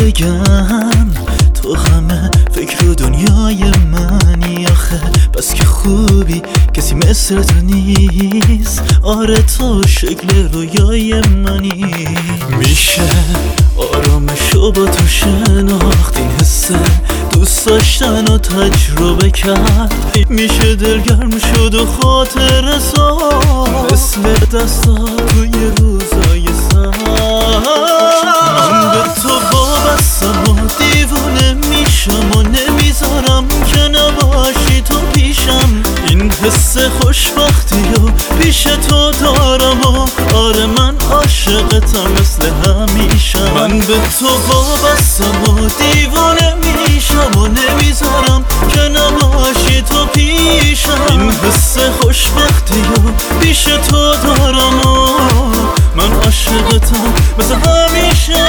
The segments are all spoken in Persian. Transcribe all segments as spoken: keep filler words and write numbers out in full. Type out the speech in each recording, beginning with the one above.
بگم تو همه فکر و دنیای منی آخه، بس که خوبی کسی مثل تو نیست. آره تو شکل رویای منی. میشه آرامشو با تو شناخت، این حسه دوست داشتن و تجربه کرد. میشه دلگرم شد و خاطر ساخت مثل دستا توی روزای سرد. من به تو وابستم و دیوونه میشم و نمیذارم که نباشی تو پیشم. این حس خوشبختی و پیش تو دارم و آره من عاشقتم مثل همیشه. من به تو وابستم و دیوونه میشم و نمیذارم که نباشی تو پیشم. این حس خوشبختی و پیش تو دارم و من عاشقتم مثل همیشه.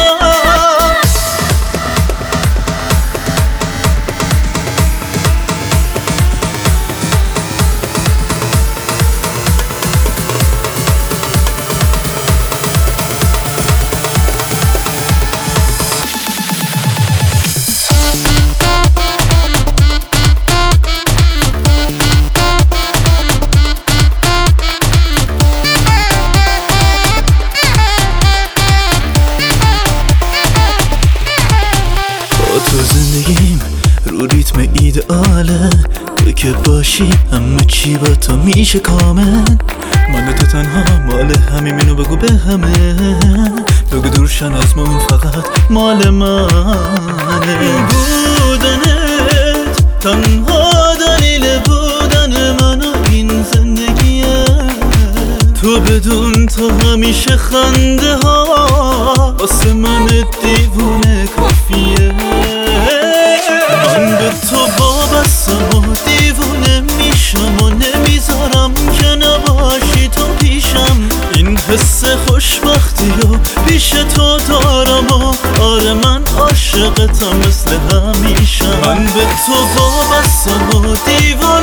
تو زندگیم رو ریتم ایدئاله، تو که باشی همه چی با تو میشه کامل. من تو تنها مال همین، منو بگو به همه، بگو دورشن از ما اون فقط مال منه. بودنت تنها دلیل بودن من و این زندگیه. تو بدون تو همیشه خنده ها واسه من دیوونه کافیه. من به تو وابستم و دیوونه میشم و نمیذارم که نباشی تو پیشم. این حس خوشبختی و پیش تو دارم و آره من عاشقتم مثل همیشه. من به تو وابستم و دیوونه